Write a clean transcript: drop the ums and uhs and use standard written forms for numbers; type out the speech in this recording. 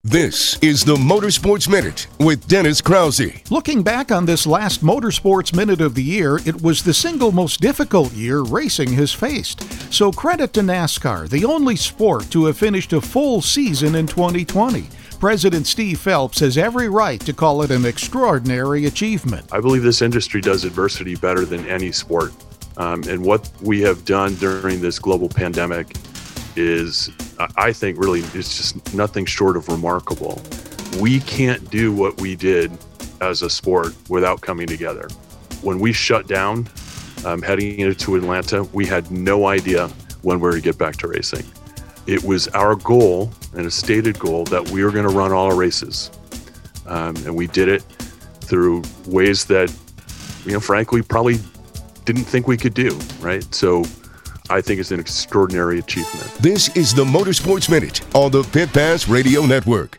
This is the Motorsports Minute with Dennis Krause. Looking back on this last Motorsports Minute of the year, it was the single most difficult year racing has faced. So credit to NASCAR, the only sport to have finished a full season in 2020. President Steve Phelps has every right to call it an extraordinary achievement. I believe this industry does adversity better than any sport. And what we have done during this global pandemic is, I think, really, it's just nothing short of remarkable. We can't do what we did as a sport without coming together. When we shut down, heading into Atlanta, we had no idea when we were to get back to racing. It was our goal, and a stated goal, that we were going to run all our races. And we did it through ways that, frankly, probably didn't think we could do, right? So I think it's an extraordinary achievement. This is the Motorsports Minute on the Pit Pass Radio Network.